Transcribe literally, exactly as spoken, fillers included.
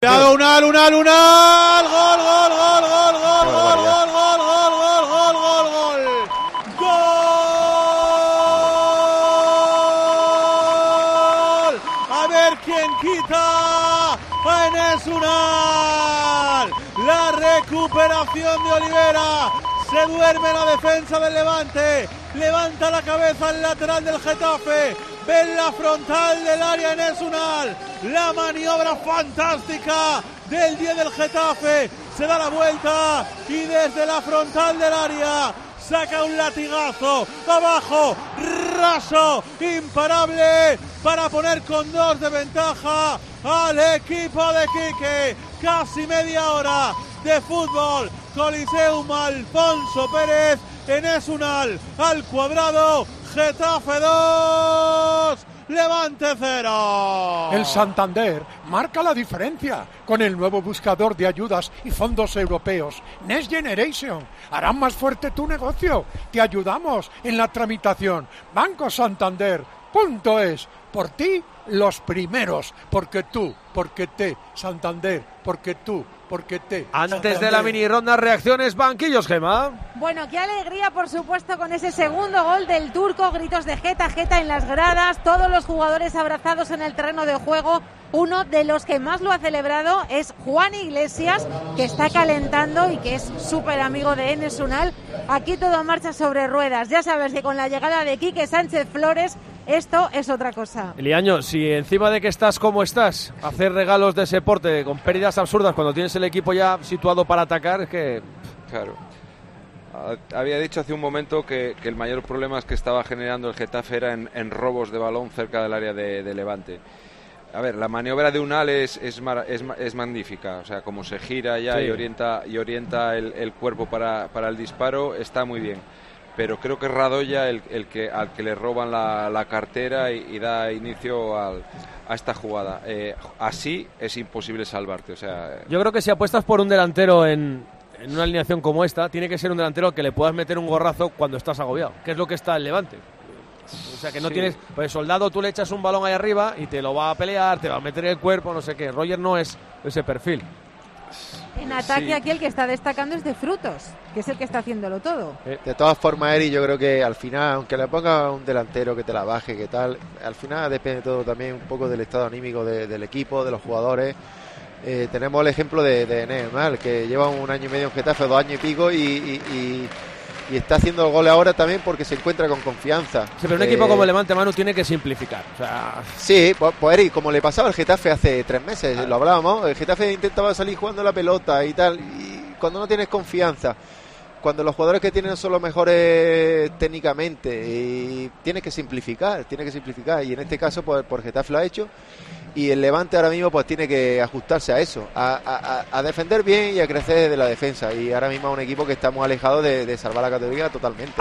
Cuidado, Unal, Unal, Unal, gol, gol, gol, gol, gol, gol, gol, gol, gol, gol, gol, gol, gol, gol, a ver quién quita, a Enes Unal, la recuperación de Olivera, se duerme la defensa del Levante, levanta la cabeza el lateral del Getafe, ve la frontal del área Enes Unal, la maniobra fantástica del diez del Getafe, se da la vuelta y desde la frontal del área saca un latigazo abajo, raso, imparable, para poner con dos de ventaja al equipo de Quique. Casi media hora de fútbol, Coliseum Alfonso Pérez, Enes Unal al cuadrado, Getafe dos, Levante cero. El Santander marca la diferencia con el nuevo buscador de ayudas y fondos europeos Next Generation. Harán más fuerte tu negocio. Te ayudamos en la tramitación. Banco Santander punto es. Por ti, los primeros. Porque tú, porque te. Santander, porque tú, porque te. Antes Santander. de la mini ronda, reacciones, banquillos, Gema. Bueno, qué alegría, por supuesto, con ese segundo gol del turco, gritos de jeta, jeta en las gradas, todos los jugadores abrazados en el terreno de juego. Uno de los que más lo ha celebrado es Juan Iglesias, que está calentando y que es súper amigo de Enes Unal. Aquí todo marcha sobre ruedas. Ya sabes que con la llegada de Quique Sánchez Flores, esto es otra cosa. Eliaño, si encima de que estás como estás, hacer regalos de ese porte con pérdidas absurdas cuando tienes el equipo ya situado para atacar, es que... Claro. Había dicho hace un momento que, que el mayor problema es que estaba generando el Getafe era en, en robos de balón cerca del área de, de Levante. A ver, la maniobra de Unal es, es, es, es magnífica, o sea, como se gira ya sí. y orienta, y orienta el, el cuerpo para, para el disparo, está muy bien. Pero creo que es Radoya el, el que, al que le roban la, la cartera y, y da inicio al, a esta jugada. Eh, así es imposible salvarte. O sea, yo creo que si apuestas por un delantero en, en una alineación como esta, tiene que ser un delantero al que le puedas meter un gorrazo cuando estás agobiado, que es lo que está el Levante. O sea, que no sí. tienes... Pues Soldado, tú le echas un balón ahí arriba y te lo va a pelear, te va a meter en el cuerpo, no sé qué. Roger no es ese perfil. En ataque sí. aquí el que está destacando es de Frutos, que es el que está haciéndolo todo. De todas formas, Eri, yo creo que al final, aunque le ponga un delantero que te la baje, que tal, al final depende todo también un poco del estado anímico de, del equipo, de los jugadores. Eh, tenemos el ejemplo de, de Enes Unal, que lleva un año y medio en Getafe, dos años y pico, y... y, y Y está haciendo el gol ahora también porque se encuentra con confianza. Sí, pero un eh, equipo como Levante, Manu, tiene que simplificar. O sea... Sí, pues, pues Eri, como le pasaba al Getafe hace tres meses, claro. Lo hablábamos, el Getafe intentaba salir jugando la pelota y tal, y cuando no tienes confianza, cuando los jugadores que tienen son los mejores técnicamente, y tienes que simplificar, tienes que simplificar, y en este caso pues por Getafe lo ha hecho, y el Levante ahora mismo pues tiene que ajustarse a eso, a, a, a defender bien y a crecer desde la defensa, y ahora mismo es un equipo que está muy alejado de, de salvar la categoría totalmente.